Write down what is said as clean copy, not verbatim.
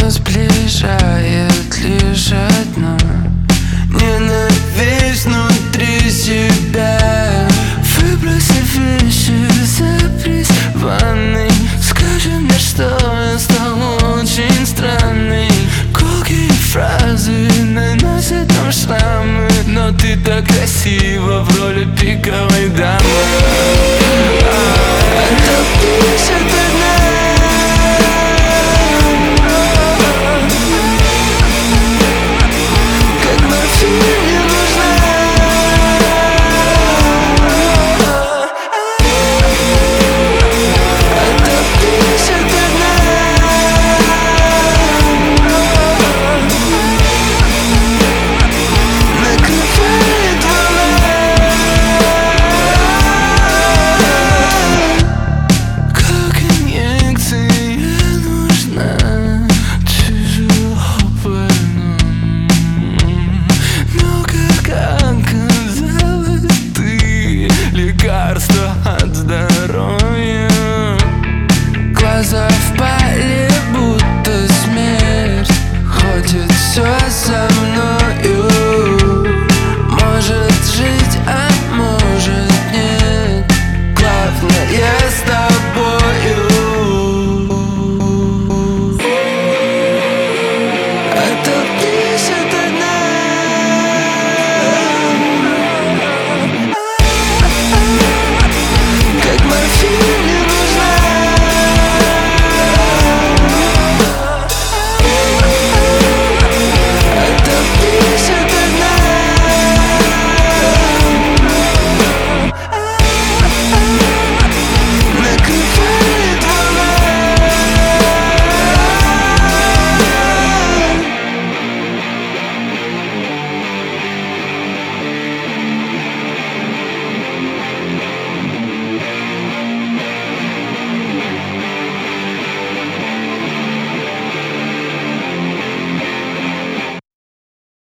Нас сближает лишь одно: ненависть внутри себя. Выброси вещи, запрись в ванной. Скажи мне, что я стал очень странный. Колкие фразы наносят нам шрамы, но ты так красива в роли пиковой дамы. Это